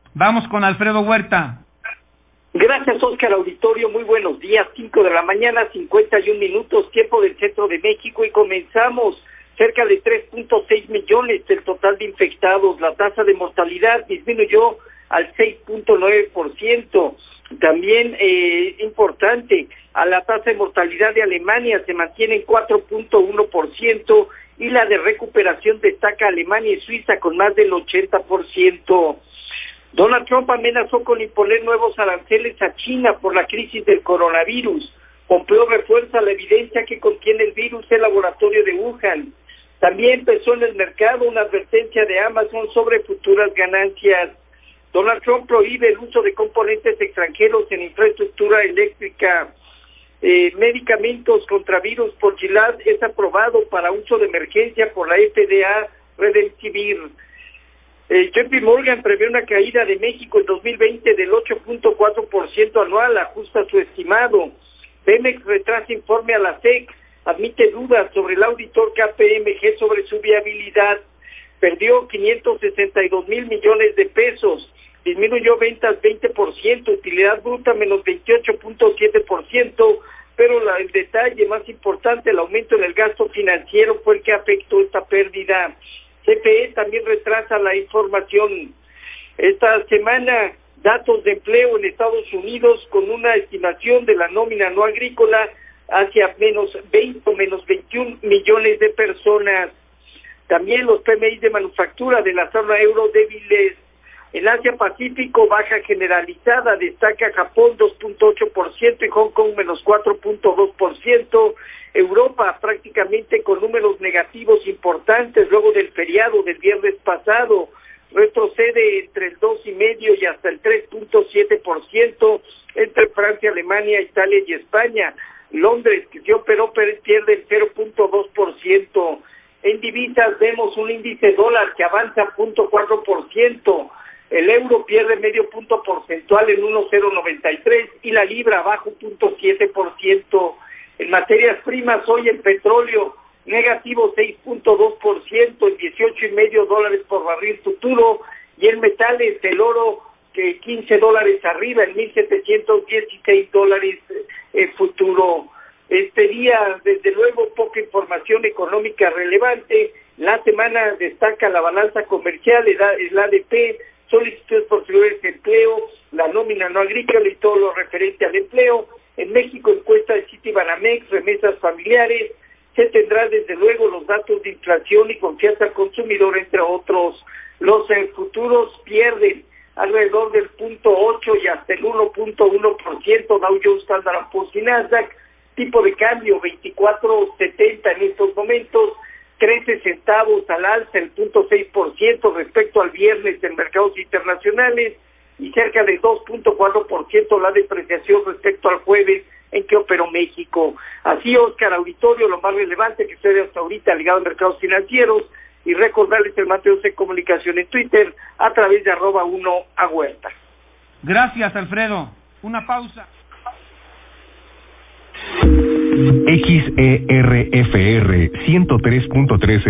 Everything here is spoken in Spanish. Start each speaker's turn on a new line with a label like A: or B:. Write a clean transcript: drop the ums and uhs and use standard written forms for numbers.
A: Vamos con Alfredo Huerta.
B: Gracias, Oscar. Auditorio, muy buenos días. 5 de la mañana, 51 minutos, tiempo del centro de México, y comenzamos. Cerca de 3.6 millones del total de infectados. La tasa de mortalidad disminuyó al 6.9%. También importante, a la tasa de mortalidad de Alemania se mantiene en 4.1%, y la de recuperación destaca Alemania y Suiza con más del 80%. Donald Trump amenazó con imponer nuevos aranceles a China por la crisis del coronavirus. Pompeo refuerza la evidencia que contiene el virus del laboratorio de Wuhan. También empezó en el mercado una advertencia de Amazon sobre futuras ganancias. Donald Trump prohíbe el uso de componentes extranjeros en infraestructura eléctrica. Medicamentos contra virus por Gilead es aprobado para uso de emergencia por la FDA Remdesivir. JP Morgan prevé una caída de México en 2020 del 8.4% anual, ajusta su estimado. Pemex retrasa informe a la SEC, admite dudas sobre el auditor KPMG sobre su viabilidad. Perdió 562 mil millones de pesos, disminuyó ventas 20%, utilidad bruta menos 28.7%, pero el detalle más importante, el aumento en el gasto financiero, fue el que afectó esta pérdida. CFE también retrasa la información. Esta semana, datos de empleo en Estados Unidos con una estimación de la nómina no agrícola hacia menos 21 millones de personas. También los PMI de manufactura de la zona euro débiles. En Asia Pacífico, baja generalizada, destaca Japón 2.8% y Hong Kong menos 4.2%. Europa prácticamente con números negativos importantes luego del feriado del viernes pasado, retrocede entre el 2,5% y hasta el 3.7% entre Francia, Alemania, Italia y España. Londres, que se operó, pierde el 0.2%. En divisas vemos un índice dólar que avanza 0.4%, el euro pierde medio punto porcentual en 1.093 y la libra bajo 0.7%. En materias primas, hoy el petróleo negativo 6.2% en $18.5 por barril futuro, y en metales el oro que $15 arriba en $1,716 futuro. Este día, desde luego, poca información económica relevante. La semana destaca la balanza comercial, el ADP, solicitudes por primeros de empleo, la nómina no agrícola y todo lo referente al empleo. En México, encuesta de Citibanamex, remesas familiares. Se tendrá desde luego los datos de inflación y confianza al consumidor, entre otros. Los futuros pierden alrededor del 0.8 y hasta el 1.1%, Dow Jones, Standard & Poor's y Nasdaq. Tipo de cambio 24.70 en estos momentos, 13 centavos al alza, el 0.6% respecto al viernes en mercados internacionales, y cerca de 2.4% la depreciación respecto al jueves en que operó México. Así, Oscar, auditorio, lo más relevante que sucede hasta ahorita ligado a mercados financieros, y recordarles el Mateos de Comunicación en Twitter a través de @1ahuerta.
A: Gracias, Alfredo. Una pausa.
C: XERFR 103.3